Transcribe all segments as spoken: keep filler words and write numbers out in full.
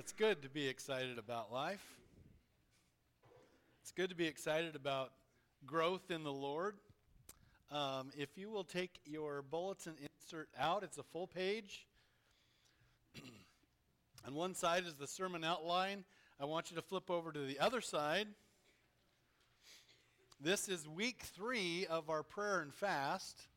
It's good to be excited about life. It's good to be excited about growth in the Lord. Um, if you will take your bulletin insert out, it's a full page. On one side is the sermon outline. I want you to flip over to the other side. This is week three of our prayer and fast.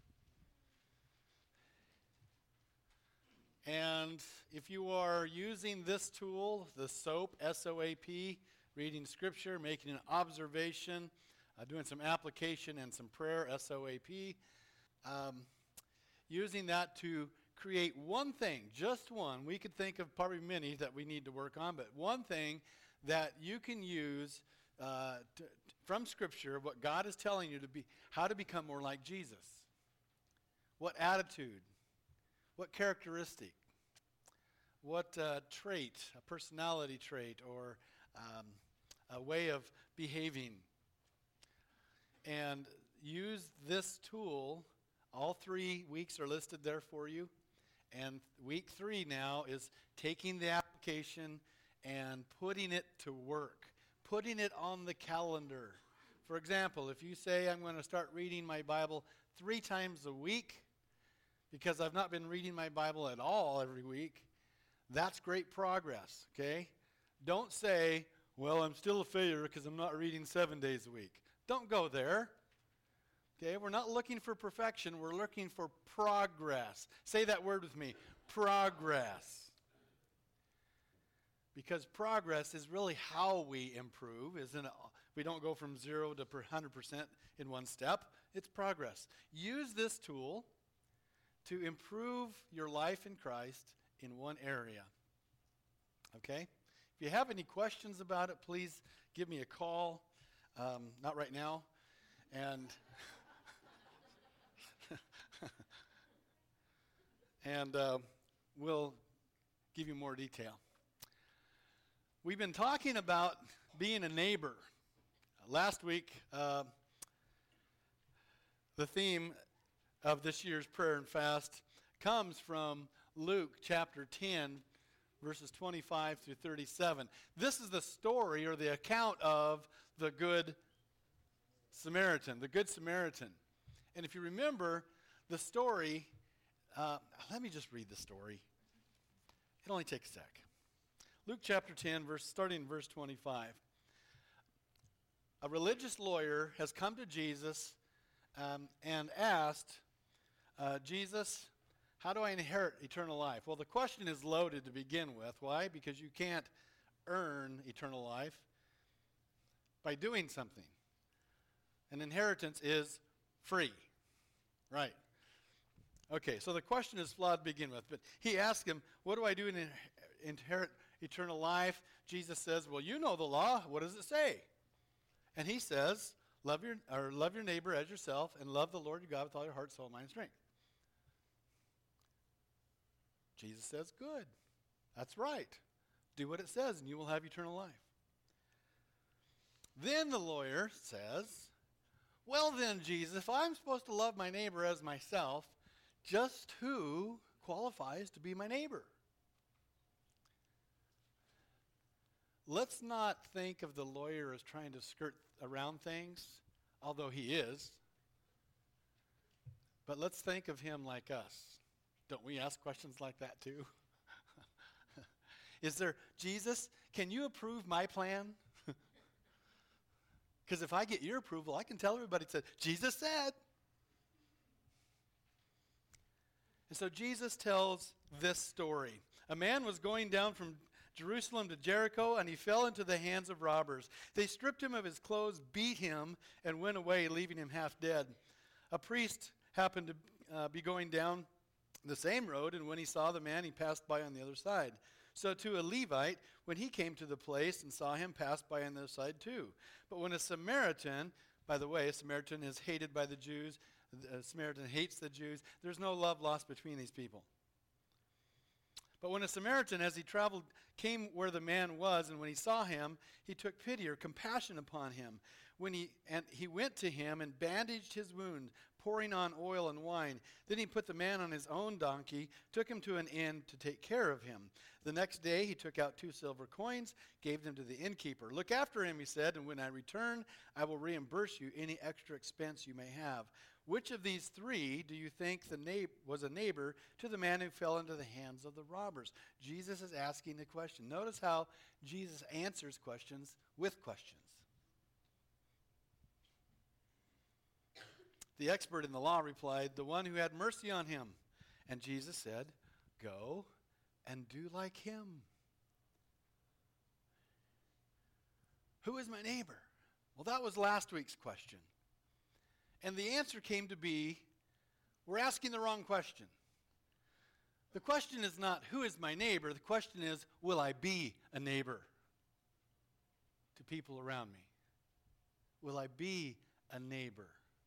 And if you are using this tool, the SOAP, S O A P, reading scripture, making an observation, uh, doing some application and some prayer, S O A P, um, using that to create one thing, just one. We could think of probably many that we need to work on, but one thing that you can use uh, to, from scripture, what God is telling you to be, how to become more like Jesus. What attitude, what characteristic, what uh, trait, a personality trait, or um, a way of behaving. And use this tool. All three weeks are listed there for you. And week three now is taking the application and putting it to work, putting it on the calendar. For example, if you say, I'm going to start reading my Bible three times a week, because I've not been reading my Bible at all every week, that's great progress, okay? Don't say, well, I'm still a failure because I'm not reading seven days a week. Don't go there. Okay, we're not looking for perfection. We're looking for progress. Say that word with me, progress. Because progress is really how we improve, isn't it? We don't go from zero to one hundred percent in one step. It's progress. Use this tool to improve your life in Christ in one area. Okay? If you have any questions about it, please give me a call. Um, not right now. And and uh, we'll give you more detail. We've been talking about being a neighbor. Last week, uh, the theme of this year's prayer and fast comes from Luke chapter ten, verses twenty-five through thirty-seven. This is the story or the account of the Good Samaritan, the Good Samaritan. And if you remember the story, uh, let me just read the story. It only takes a sec. Luke chapter ten, verse, starting in verse twenty-five. A religious lawyer has come to Jesus um, and asked, uh, Jesus, how do I inherit eternal life? Well, the question is loaded to begin with. Why? Because you can't earn eternal life by doing something. An inheritance is free. Right. Okay, so the question is flawed to begin with. But he asked him, what do I do to inherit eternal life? Jesus says, well, you know the law. What does it say? And he says, love your, or love your neighbor as yourself and love the Lord your God with all your heart, soul, mind, and strength. Jesus says, good. That's right. Do what it says and you will have eternal life. Then the lawyer says, well then, Jesus, if I'm supposed to love my neighbor as myself, just who qualifies to be my neighbor? Let's not think of the lawyer as trying to skirt around things, although he is. But let's think of him like us. Don't we ask questions like that too? Is there, Jesus, can you approve my plan? Because if I get your approval, I can tell everybody, said, Jesus said. And so Jesus tells this story. A man was going down from Jerusalem to Jericho, and he fell into the hands of robbers. They stripped him of his clothes, beat him, and went away, leaving him half dead. A priest happened to uh, be going down the same road, and when he saw the man, he passed by on the other side. So to a Levite, when he came to the place and saw him, passed by on the other side too. But when a Samaritan, by the way, a Samaritan is hated by the Jews, a Samaritan hates the Jews, there's no love lost between these people. But when a Samaritan, as he traveled, came where the man was, and when he saw him, he took pity or compassion upon him. When he and he went to him and bandaged his wound, pouring on oil and wine. Then he put the man on his own donkey, took him to an inn to take care of him. The next day he took out two silver coins, gave them to the innkeeper. Look after him, he said, and when I return, I will reimburse you any extra expense you may have. Which of these three do you think the neigh- was a neighbor to the man who fell into the hands of the robbers? Jesus is asking the question. Notice how Jesus answers questions with questions. The expert in the law replied, the one who had mercy on him. And Jesus said, go and do like him. Who is my neighbor? Well, that was last week's question. And the answer came to be, we're asking the wrong question. The question is not, who is my neighbor? The question is, will I be a neighbor to people around me? Will I be a neighbor?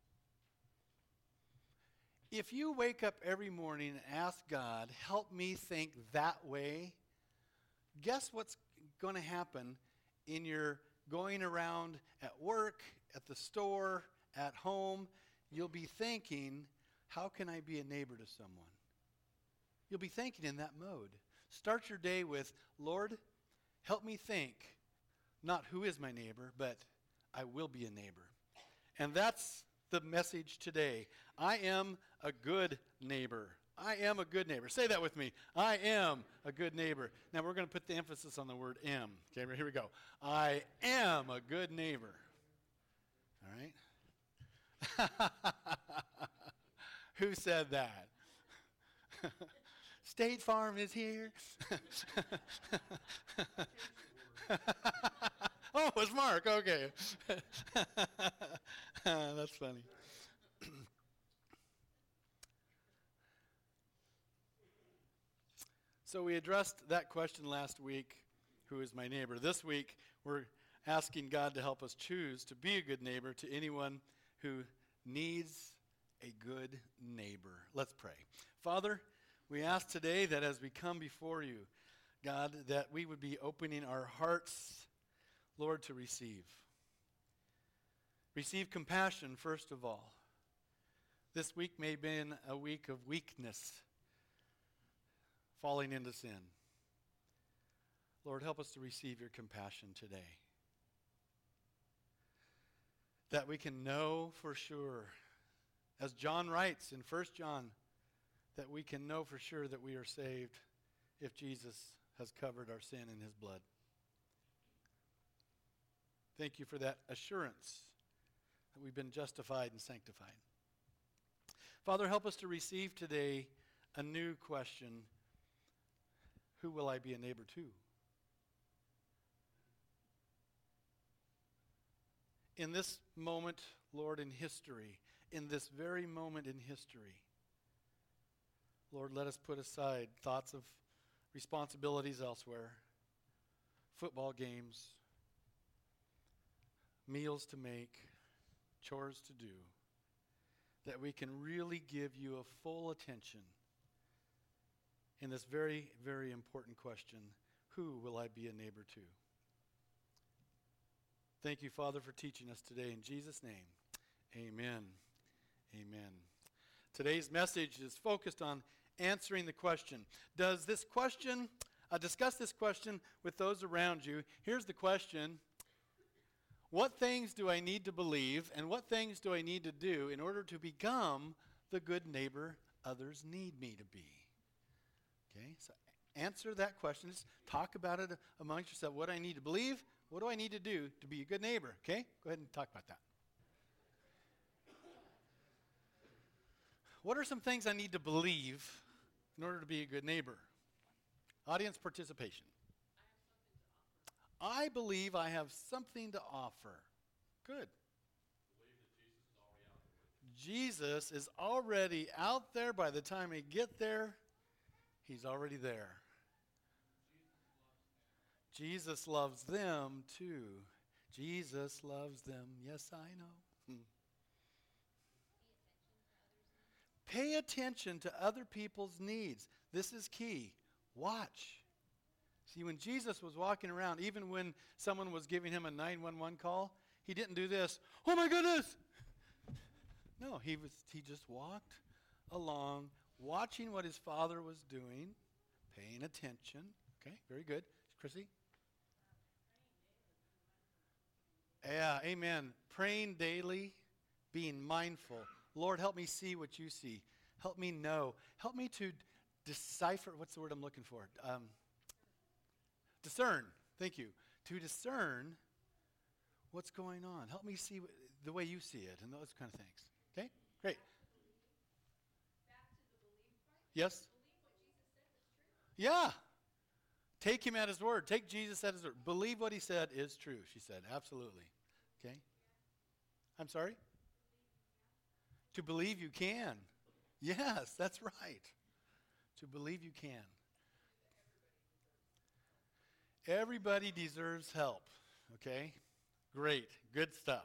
If you wake up every morning and ask God, help me think that way, guess what's going to happen in your going around at work, at the store, at home? You'll be thinking, how can I be a neighbor to someone? You'll be thinking in that mode. Start your day with, Lord, help me think, not who is my neighbor, but I will be a neighbor. And that's the message today. I am a good neighbor. I am a good neighbor. Say that with me. I am a good neighbor. Now we're going to put the emphasis on the word am. Okay, here we go. I am a good neighbor. All right? Who said that? State Farm is here. Oh, it was Mark. Okay. That's funny. So we addressed that question last week, who is my neighbor? This week, we're asking God to help us choose to be a good neighbor to anyone who needs a good neighbor. Let's pray. Father, we ask today that as we come before you, God, that we would be opening our hearts, Lord, to receive. Receive compassion, first of all. This week may have been a week of weakness, falling into sin. Lord, help us to receive your compassion today. That we can know for sure, as John writes in First John, that we can know for sure that we are saved if Jesus has covered our sin in his blood. Thank you for that assurance that we've been justified and sanctified. Father, help us to receive today a new question. Who will I be a neighbor to? In this moment, Lord, in history, in this very moment in history, Lord, let us put aside thoughts of responsibilities elsewhere, football games, meals to make, chores to do, that we can really give you a full attention in this very, very important question, who will I be a neighbor to? Thank you, Father, for teaching us today. In Jesus' name, amen. Amen. Today's message is focused on answering the question. Does this question, uh, discuss this question with those around you. Here's the question. What things do I need to believe and what things do I need to do in order to become the good neighbor others need me to be? Okay, so answer that question. Just talk about it amongst yourself. What do I need to believe? What do I need to do to be a good neighbor? Okay, go ahead and talk about that. What are some things I need to believe in order to be a good neighbor? Audience participation. I believe I have something to offer. Good. Jesus is already out there. By the time I get there, he's already there. Jesus loves them too. Jesus loves them. Yes, I know. Hmm. Pay attention to other people's needs. This is key. Watch. See, when Jesus was walking around, even when someone was giving him a nine one one call, he didn't do this. Oh my goodness! No, he was he just walked along, watching what his father was doing, paying attention. Okay, very good. Chrissy? Yeah, amen. Praying daily, being mindful. Lord, help me see what you see. Help me know. Help me to decipher. What's the word I'm looking for? Um, discern. Thank you. To discern what's going on. Help me see w- the way you see it and those kind of things. Okay? Great. Yes? Yeah. Take him at his word. Take Jesus at his word. Believe what he said is true, she said. Absolutely. Okay? I'm sorry? To believe you can. Yes, that's right. To believe you can. Everybody deserves help. Okay? Great. Good stuff.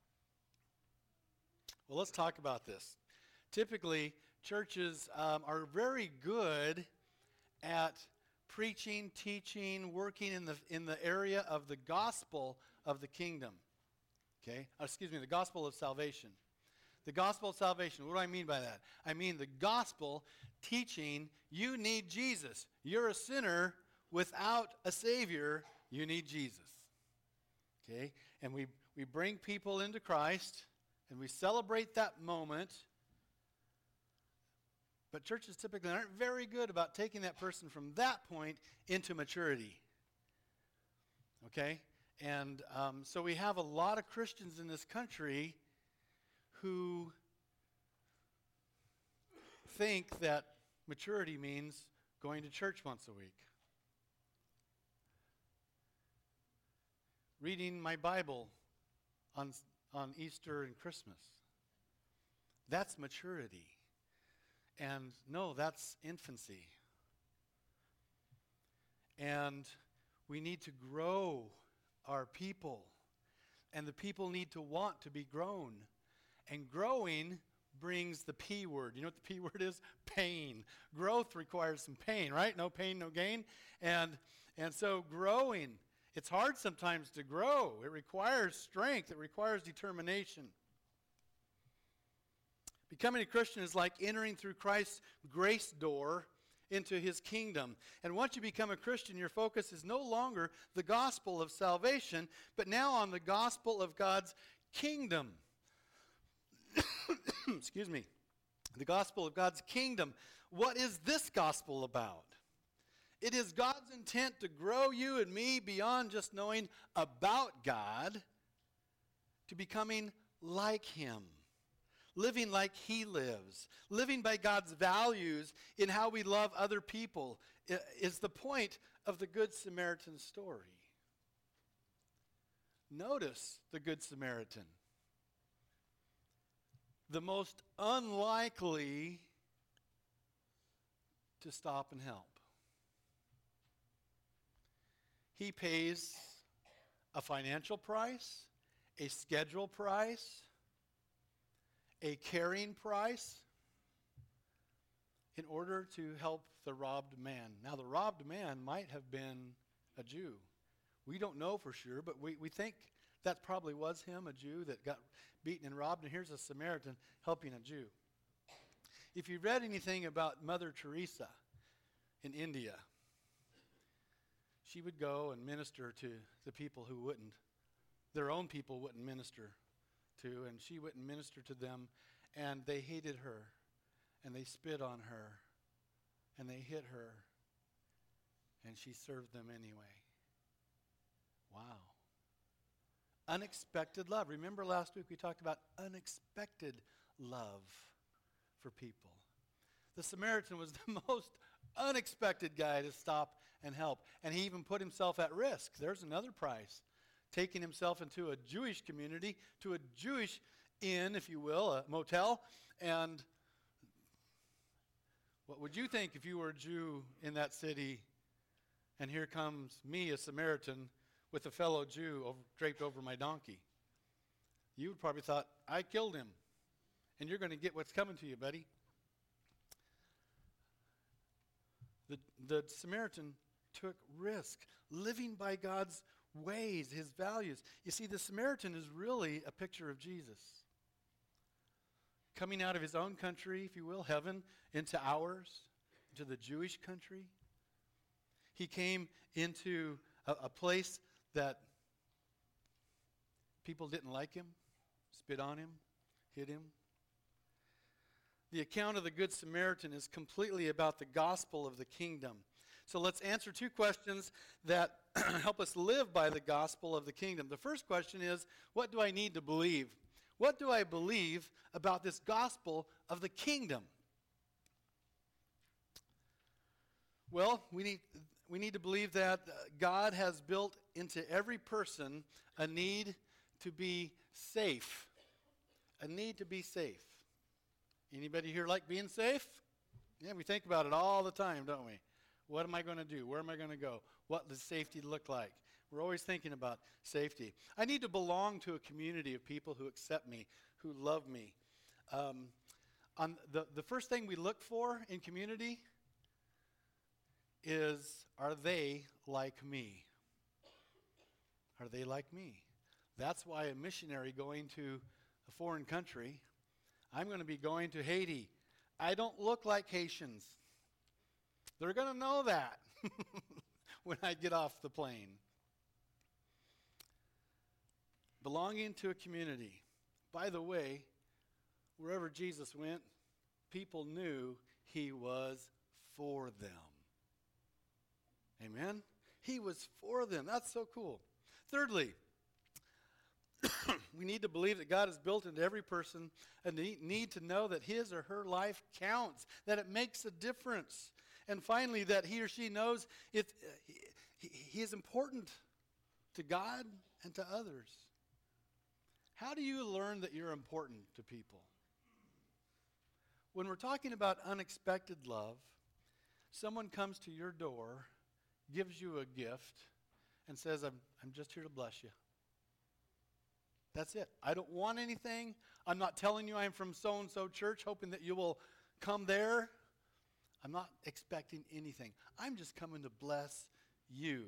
Well, let's talk about this. Typically, churches um, are very good at preaching, teaching, working in the in the area of the gospel of the kingdom. Okay? Uh, excuse me, the gospel of salvation. The gospel of salvation. What do I mean by that? I mean the gospel teaching you need Jesus. You're a sinner without a Savior. You need Jesus. Okay? And we, we bring people into Christ, and we celebrate that moment. But churches typically aren't very good about taking that person from that point into maturity. Okay? And um, so we have a lot of Christians in this country who think that maturity means going to church once a week, reading my Bible on, on Easter and Christmas. That's maturity. And no, that's infancy. And we need to grow our people. And the people need to want to be grown. And growing brings the P word. You know what the P word is? Pain. Growth requires some pain, right? No pain, no gain. And and so growing, it's hard sometimes to grow. It requires strength. It requires determination. Becoming a Christian is like entering through Christ's grace door into his kingdom. And once you become a Christian, your focus is no longer the gospel of salvation, but now on the gospel of God's kingdom. Excuse me. The gospel of God's kingdom. What is this gospel about? It is God's intent to grow you and me beyond just knowing about God to becoming like him, living like he lives, living by God's values in how we love other people is the point of the Good Samaritan story. Notice the Good Samaritan. The most unlikely to stop and help. He pays a financial price, a schedule price, a caring price in order to help the robbed man. Now, the robbed man might have been a Jew. We don't know for sure, but we, we think that probably was him, a Jew that got beaten and robbed, and here's a Samaritan helping a Jew. If you read anything about Mother Teresa in India, she would go and minister to the people who wouldn't, their own people wouldn't minister to, and she wouldn't minister to them, and they hated her, and they spit on her, and they hit her, and she served them anyway. Wow. Unexpected love. Remember last week we talked about unexpected love for people. The Samaritan was the most unexpected guy to stop and help, and he even put himself at risk. There's another price. Taking himself into a Jewish community, to a Jewish inn, if you will, a motel, and what would you think if you were a Jew in that city, and here comes me, a Samaritan, with a fellow Jew over, draped over my donkey? You would probably thought, I killed him, and you're going to get what's coming to you, buddy. The, the Samaritan took risk, living by God's ways, his values. You see, the Samaritan is really a picture of Jesus. coming out of his own country, if you will, heaven, into ours, into the Jewish country. He came into a, a place that people didn't like him, spit on him, hit him. The account of the Good Samaritan is completely about the gospel of the kingdom. So let's answer two questions that help us live by the gospel of the kingdom. The first question is, what do I need to believe? What do I believe about this gospel of the kingdom? Well, we need, we need to believe that God has built into every person a need to be safe. A need to be safe. Anybody here like being safe? Yeah, we think about it all the time, don't we? What am I going to do? Where am I going to go? What does safety look like? We're always thinking about safety. I need to belong to a community of people who accept me, who love me. Um, on the, the first thing we look for in community is, are they like me? Are they like me? That's why a missionary going to a foreign country, I'm going to be going to Haiti. I don't look like Haitians. They're going to know that when I get off the plane. Belonging to a community. By the way, wherever Jesus went, people knew he was for them. Amen? He was for them. That's so cool. Thirdly, we need to believe that God has built into every person a need to know that his or her life counts, that it makes a difference. And finally, that he or she knows it, he, he is important to God and to others. How do you learn that you're important to people? When we're talking about unexpected love, someone comes to your door, gives you a gift, and says, I'm, I'm just here to bless you. That's it. I don't want anything. I'm not telling you I'm from so-and-so church, hoping that you will come there. I'm not expecting anything. I'm just coming to bless you.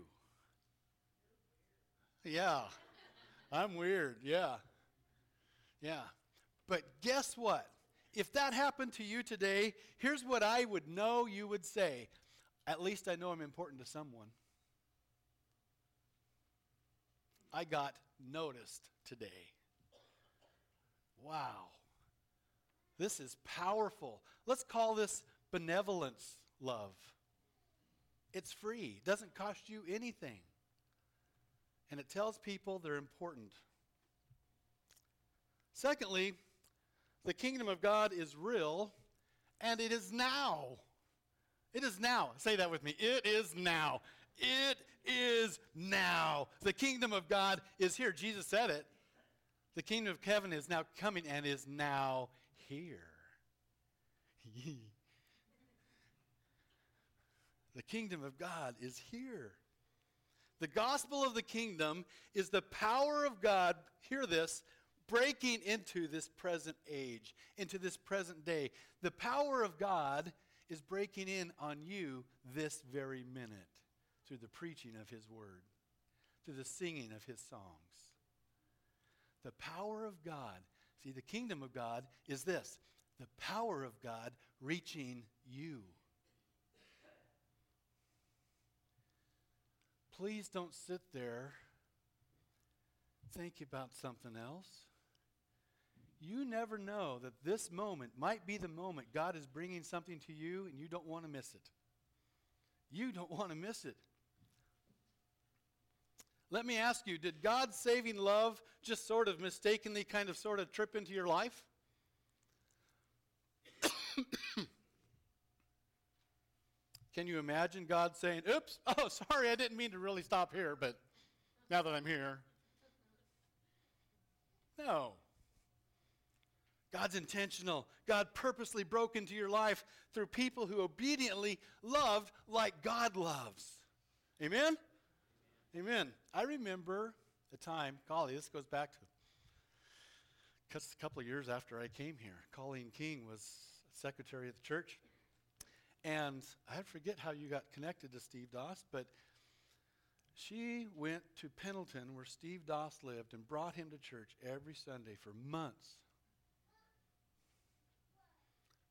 Yeah. I'm weird. Yeah. Yeah. But guess what? If that happened to you today, here's what I would know you would say. At least I know I'm important to someone. I got noticed today. Wow. This is powerful. Let's call this benevolence love. It's free. It doesn't cost you anything. And it tells people they're important. Secondly, the kingdom of God is real, and it is now. It is now. Say that with me. It is now. It is now. The kingdom of God is here. Jesus said it. The kingdom of heaven is now coming and is now here. The kingdom of God is here. The gospel of the kingdom is the power of God, hear this, breaking into this present age, into this present day. The power of God is breaking in on you this very minute through the preaching of his word, through the singing of his songs. The power of God, see, the kingdom of God is this, the power of God reaching you. Please don't sit there, think about something else. You never know that this moment might be the moment God is bringing something to you and you don't want to miss it. You don't want to miss it. Let me ask you, did God's saving love just sort of mistakenly kind of sort of trip into your life? Can you imagine God saying, oops, oh, sorry, I didn't mean to really stop here, but now that I'm here. No. God's intentional. God purposely broke into your life through people who obediently loved like God loves. Amen? Amen. I remember a time, golly, this goes back to just a couple of years after I came here. Colleen King was secretary of the church. And I forget how you got connected to Steve Doss, but she went to Pendleton where Steve Doss lived and brought him to church every Sunday for months.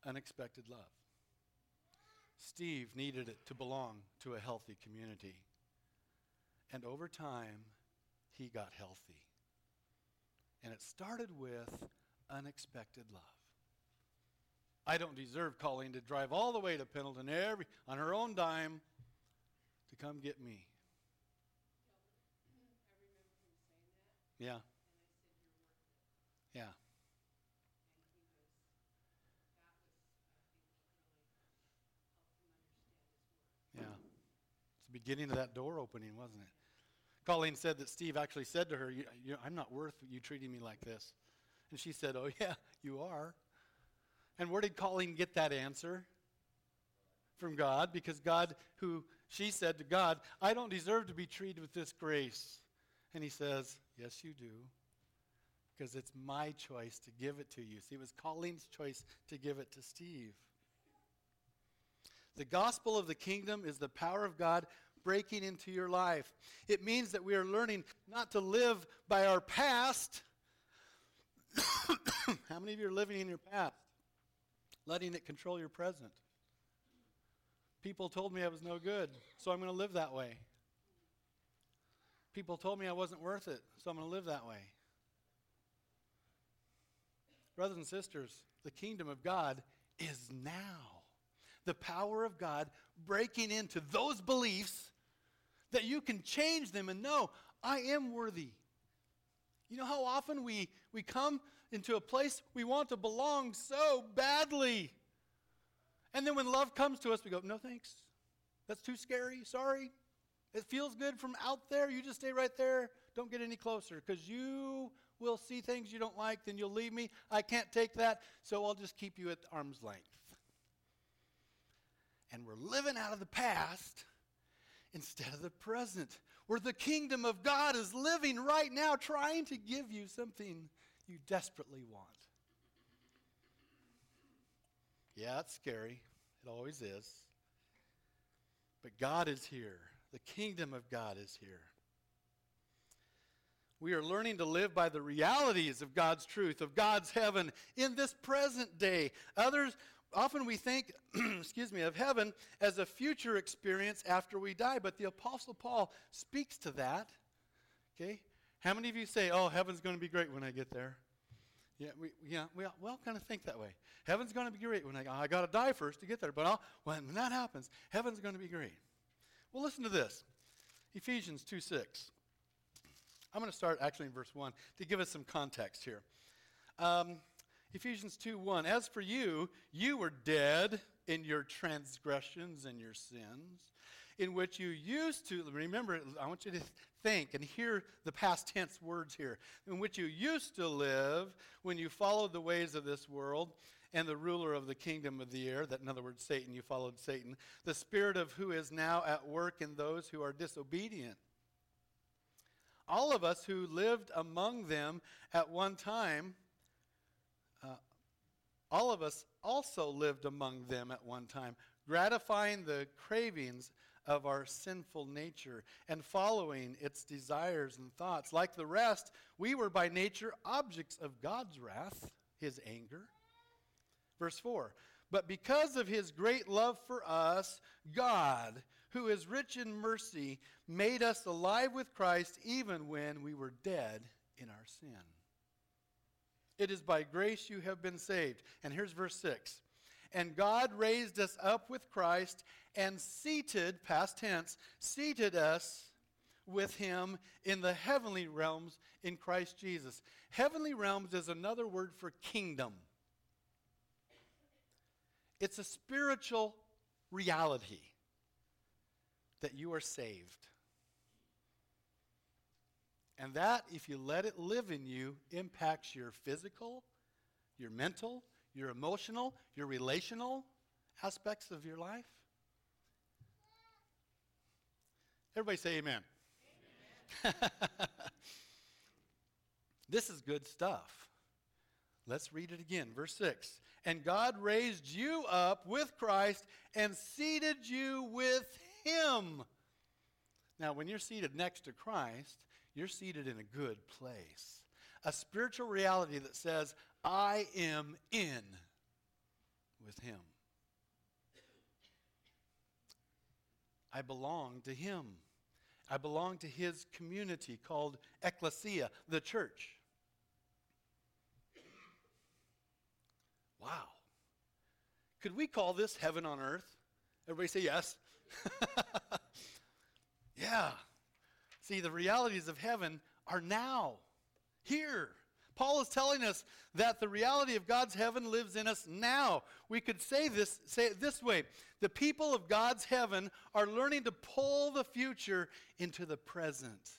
unexpected love. Steve needed it to belong to a healthy community. And over time, he got healthy. And it started with unexpected love. I don't deserve Colleen to drive all the way to Pendleton every on her own dime to come get me. Yeah. Yeah. Yeah. It's the beginning of that door opening, wasn't it? Colleen said that Steve actually said to her, you, you, I'm not worth you treating me like this. And she said, oh, yeah, you are. And where did Colleen get that answer? From God, because God, who she said to God, I don't deserve to be treated with this grace. And he says, yes, you do, because it's my choice to give it to you. See, it was Colleen's choice to give it to Steve. The gospel of the kingdom is the power of God breaking into your life. It means that we are learning not to live by our past. How many of you are living in your past? Letting it control your present. People told me I was no good, so I'm going to live that way. People told me I wasn't worth it, so I'm going to live that way. Brothers and sisters, the kingdom of God is now. The power of God breaking into those beliefs that you can change them and know, I am worthy. You know how often we, we come into a place we want to belong so badly. And then when love comes to us, we go, no thanks. That's too scary. Sorry. It feels good from out there. You just stay right there. Don't get any closer because you will see things you don't like. Then you'll leave me. I can't take that. So I'll just keep you at arm's length. And we're living out of the past instead of the present, where the kingdom of God is living right now, trying to give you something you desperately want. Yeah, it's scary. It always is. But God is here. The kingdom of God is here. We are learning to live by the realities of God's truth, of God's heaven in this present day. Others, often we think, excuse me, of heaven as a future experience after we die, but the Apostle Paul speaks to that. Okay? How many of you say, oh, heaven's going to be great when I get there? Yeah, we yeah we all, we all kind of think that way. Heaven's going to be great when I I got to die first to get there, but I'll, when that happens, heaven's going to be great. Well, listen to this. Ephesians two six. I'm going to start actually in verse one to give us some context here. Um, Ephesians two one. As for you, you were dead in your transgressions and your sins, in which you used to, remember, I want you to think and hear the past tense words here, in which you used to live when you followed the ways of this world and the ruler of the kingdom of the air, that in other words, Satan, you followed Satan, the spirit of who is now at work in those who are disobedient. All of us who lived among them at one time, uh, all of us also lived among them at one time, gratifying the cravings of our sinful nature and following its desires and thoughts. Like the rest, we were by nature objects of God's wrath, his anger. Verse four, but because of his great love for us, God, who is rich in mercy, made us alive with Christ even when we were dead in our sin. It is by grace you have been saved. And here's verse six. And God raised us up with Christ and seated, past tense, seated us with him in the heavenly realms in Christ Jesus. Heavenly realms is another word for kingdom. It's a spiritual reality that you are saved. And that, if you let it live in you, impacts your physical, your mental, your emotional, your relational aspects of your life. Everybody say amen. Amen. This is good stuff. Let's read it again. Verse six. And God raised you up with Christ and seated you with him. Now, when you're seated next to Christ, you're seated in a good place. A spiritual reality that says, I am in with him. I belong to him. I belong to his community called ecclesia, the church. Wow. Could we call this heaven on earth? Everybody say yes. Yeah. See, the realities of heaven are now, here. Paul is telling us that the reality of God's heaven lives in us now. We could say this, say it this way. The people of God's heaven are learning to pull the future into the present.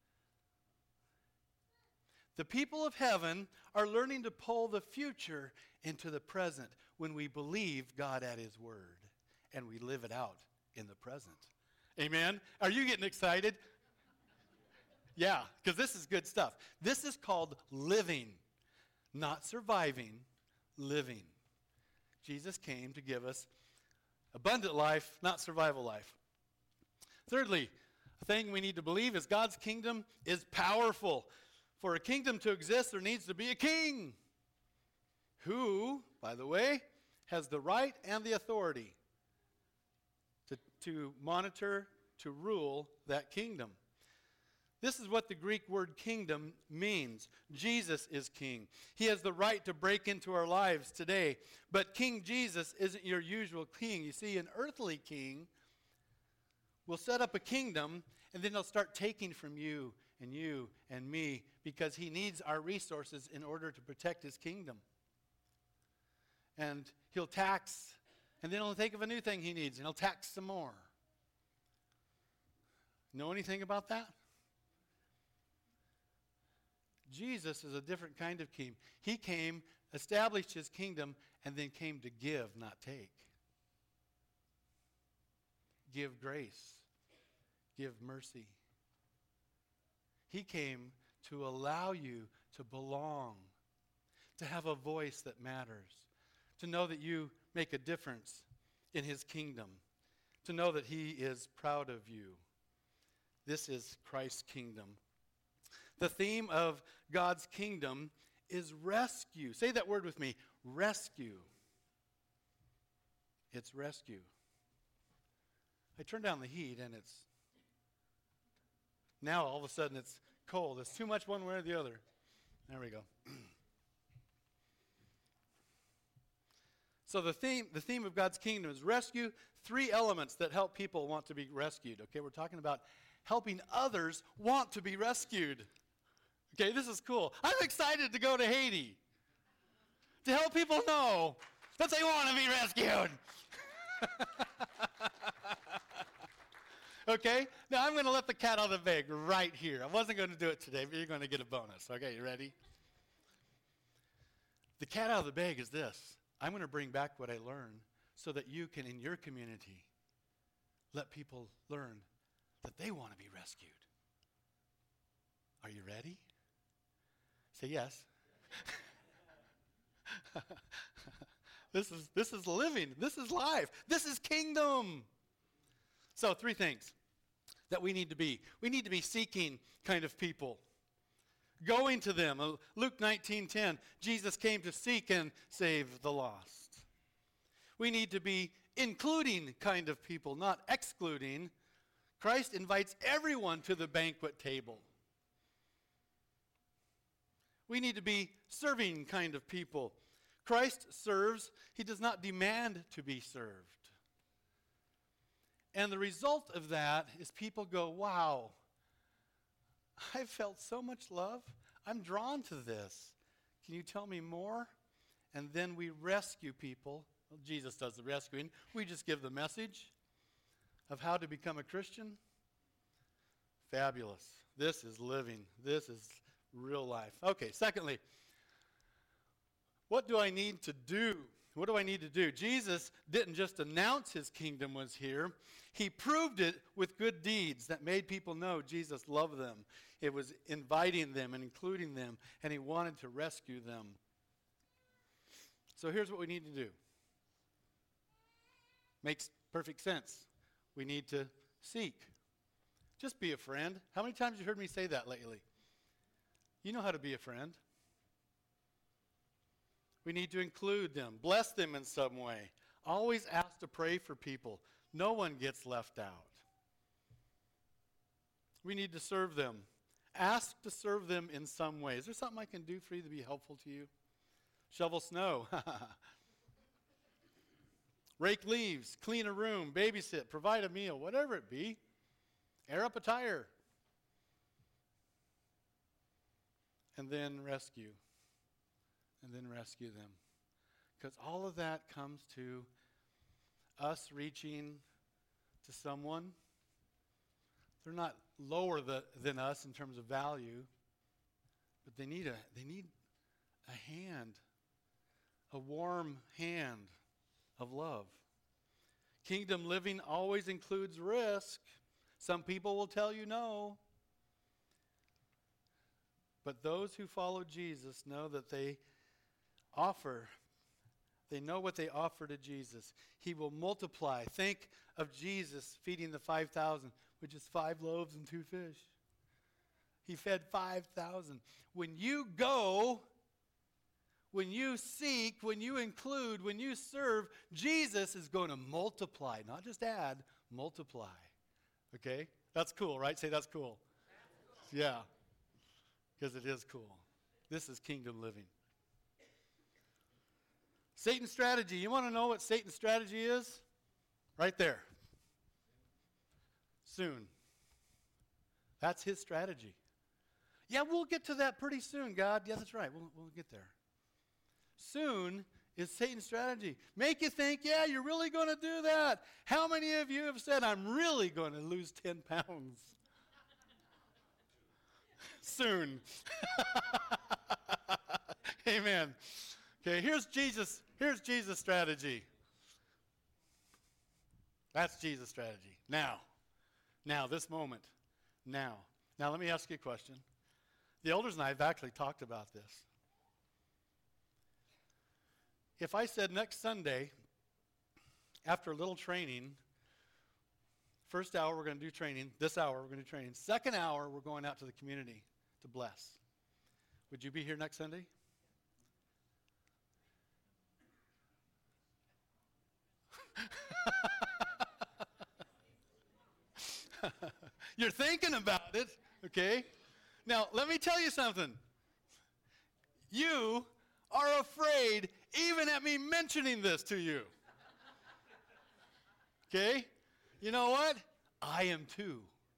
The people of heaven are learning to pull the future into the present when we believe God at his word and we live it out in the present. Amen? Are you getting excited? Yeah, because this is good stuff. This is called living, not surviving, living. Jesus came to give us abundant life, not survival life. Thirdly, a thing we need to believe is God's kingdom is powerful. For a kingdom to exist, there needs to be a king who, by the way, has the right and the authority to, to monitor, to rule that kingdom. This is what the Greek word kingdom means. Jesus is king. He has the right to break into our lives today. But King Jesus isn't your usual king. You see, an earthly king will set up a kingdom, and then he'll start taking from you and you and me because he needs our resources in order to protect his kingdom. And he'll tax, and then he'll think of a new thing he needs, and he'll tax some more. Know anything about that? Jesus is a different kind of king. He came, established his kingdom, and then came to give, not take. Give grace. Give mercy. He came to allow you to belong, to have a voice that matters, to know that you make a difference in his kingdom, to know that he is proud of you. This is Christ's kingdom. The theme of God's kingdom is rescue. Say that word with me, rescue. It's rescue. I turned down the heat and it's, now all of a sudden it's cold. It's too much one way or the other. There we go. So the theme, the theme of God's kingdom is rescue. Three elements that help people want to be rescued. Okay, we're talking about helping others want to be rescued. Okay, this is cool. I'm excited to go to Haiti to help people know that they want to be rescued. Okay, now I'm going to let the cat out of the bag right here. I wasn't going to do it today, but you're going to get a bonus. Okay, you ready? The cat out of the bag is this. I'm going to bring back what I learned so that you can, in your community, let people learn that they want to be rescued. Are you ready? Say yes. This is this is living. This is life. This is kingdom. So three things that we need to be. We need to be seeking kind of people. Going to them. Uh, Luke nineteen ten, Jesus came to seek and save the lost. We need to be including kind of people, not excluding. Christ invites everyone to the banquet table. We need to be serving kind of people. Christ serves. He does not demand to be served. And the result of that is people go, wow, I felt so much love. I'm drawn to this. Can you tell me more? And then we rescue people. Well, Jesus does the rescuing. We just give the message of how to become a Christian. Fabulous. This is living. This is real life. Okay, secondly, what do I need to do? What do I need to do? Jesus didn't just announce his kingdom was here. He proved it with good deeds that made people know Jesus loved them. It was inviting them and including them, and he wanted to rescue them. So here's what we need to do. Makes perfect sense. We need to seek. Just be a friend. How many times have you heard me say that lately? You know how to be a friend. We need to include them, bless them in some way. Always ask to pray for people. No one gets left out. We need to serve them. Ask to serve them in some way. Is there something I can do for you to be helpful to you? Shovel snow. Rake leaves, clean a room, babysit, provide a meal, whatever it be. Air up a tire. And then rescue. And then rescue them. Because all of that comes to us reaching to someone. They're not lower the, than us in terms of value, but they need a they need a hand, a warm hand of love. Kingdom living always includes risk. Some people will tell you no. But those who follow Jesus know that they offer, they know what they offer to Jesus. He will multiply. Think of Jesus feeding the five thousand with just five loaves and two fish. He fed five thousand. When you go, when you seek, when you include, when you serve, Jesus is going to multiply, not just add, multiply. Okay? That's cool, right? Say that's cool. That's cool. Yeah. Because it is cool. This is kingdom living. Satan's strategy. You want to know what Satan's strategy is? Right there. Soon. That's his strategy. Yeah, we'll get to that pretty soon, God. Yeah, that's right. We'll, we'll get there. Soon is Satan's strategy. Make you think, yeah, you're really going to do that. How many of you have said, I'm really going to lose ten pounds? Soon. Amen. Okay, here's Jesus. Here's Jesus' strategy. That's Jesus' strategy. Now. Now, this moment. Now. Now, let me ask you a question. The elders and I have actually talked about this. If I said next Sunday, after a little training, first hour we're going to do training, this hour we're going to do training, second hour we're going out to the community to bless. Would you be here next Sunday? You're thinking about it, okay? Now, let me tell you something. You are afraid even at me mentioning this to you. Okay? You know what? I am too.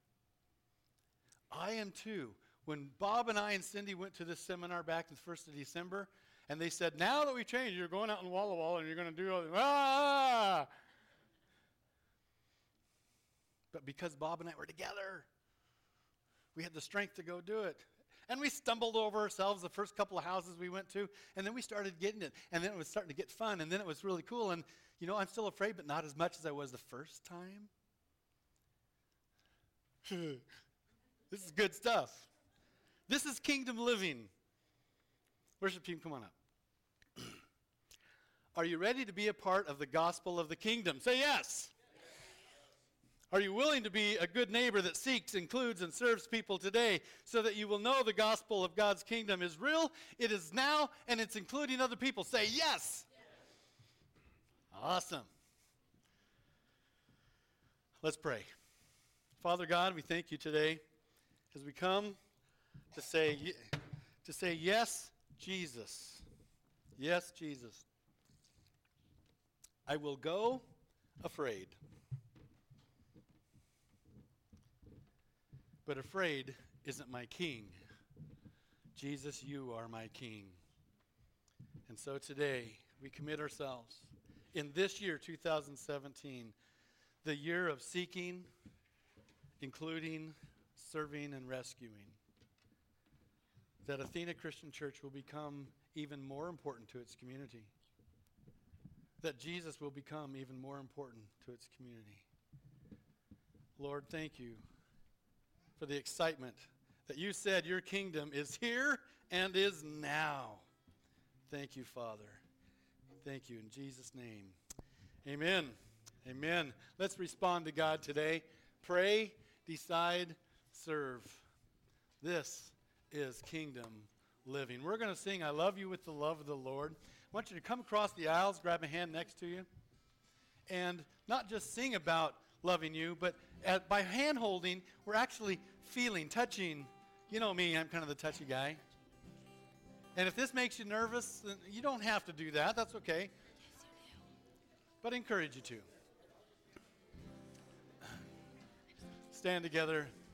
I am too. When Bob and I and Cindy went to this seminar back the first of December, and they said, now that we've changed, you're going out in Walla Walla and you're going to do all this. Ah! But because Bob and I were together, we had the strength to go do it. And we stumbled over ourselves the first couple of houses we went to, and then we started getting it. And then it was starting to get fun, and then it was really cool. And, you know, I'm still afraid, but not as much as I was the first time. This is good stuff. This is kingdom living. Worship team, come on up. Are you ready to be a part of the gospel of the kingdom? Say yes. Are you willing to be a good neighbor that seeks, includes, and serves people today so that you will know the gospel of God's kingdom is real, it is now, and it's including other people? Say yes. Yes. Awesome. Let's pray. Father God, we thank you today as we come to say, to say yes, Jesus. Yes, Jesus. I will go afraid. But afraid isn't my king. Jesus, you are my king. And so today, we commit ourselves in this year, two thousand seventeen, the year of seeking, including, serving, and rescuing, that Athena Christian Church will become even more important to its community, that Jesus will become even more important to its community. Lord, thank you for the excitement that you said your kingdom is here and is now. Thank you, Father. Thank you in Jesus' name. Amen. Amen. Let's respond to God today. Pray, decide, serve. This is kingdom living. We're going to sing I Love You with the Love of the Lord. want you to come across the aisles, grab a hand next to you, and not just sing about loving you, but at, by hand holding, we're actually feeling, touching. You know me, I'm kind of the touchy guy. And if this makes you nervous, then you don't have to do that. That's okay. But I encourage you to. Stand together.